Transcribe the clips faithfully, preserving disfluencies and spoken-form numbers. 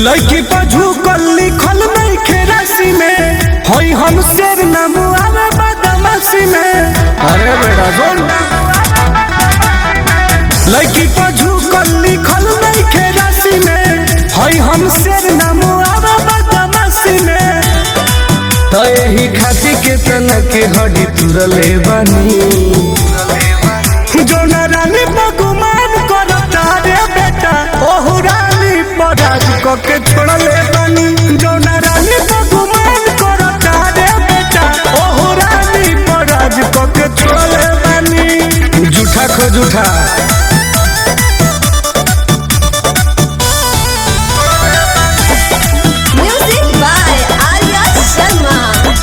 लड़की पर झुकल लिखल नहीं खेरासी में होई हम शेर नाम आवे बदमाशी में। अरे बेटा सुन, लड़की पर झुकल लिखल नहीं खेरासी में होई हम शेर नाम आवे बदमाशी में। तो यही खातिर के तना के हड्डी तुरले बानी जो न रानी बगुमान करता रे बेटा ओहु रानी पराज को के छोड़ले बानी। जो न रानी बगुमान करता रे बेटा ओहु रानी पराज को के छोड़ले बानी। झूठा खो झूठा Music by Arya Sharma.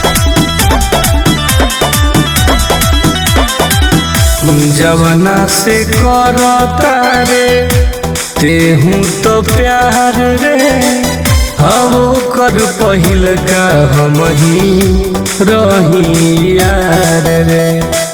जवना से करता रे तेहू तो प्यार रे अब कर पहिल का हम ही रही यार रे।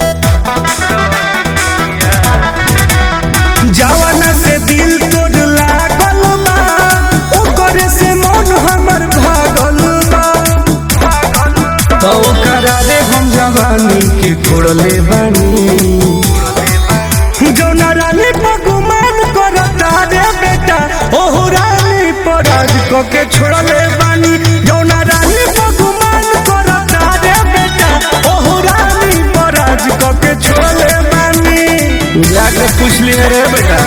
जवना से दिल तोड़ लागल बा ओकरे से मन हमर भागल बा। तो करा रे हम जवानी के छोड़ले बानी जो न रानी बगुमान करता रे बेटा ओहु रानी पराज को के छोड़ले बानी। जो न रानी बगुमान करता रे बेटा ओहु रानी पराज को के छोड़ले बानी। जाके पूछ लिए रे बेटा।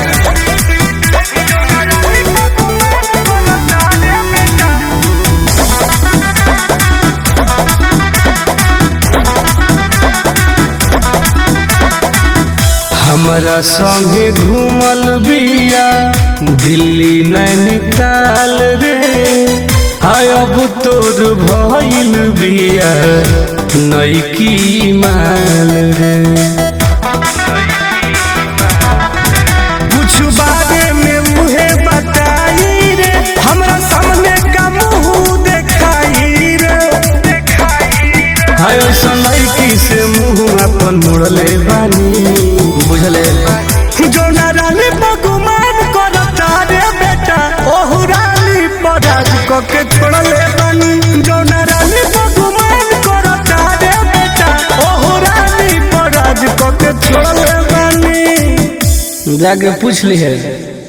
हमरा संगे घूमल बिया दिल्ली नैनीताल रे हाय अब तोर भइल बिया नईकी माल रे। कुछ बारे में मुहे बताई रे हमरा सामने का मुँह देखाई रे। हाय ऐसा लड़की से मुँह अपन मुड़ले बानी बुझले। जो न रानी बगुमान करता रे बेटा ओहु रानी पराज को के छोड़ले बानी। जो न रानी बगुमान करता रे बेटा ओहु रानी पराज को के छोड़ले बानी। जाके पूछ ली है।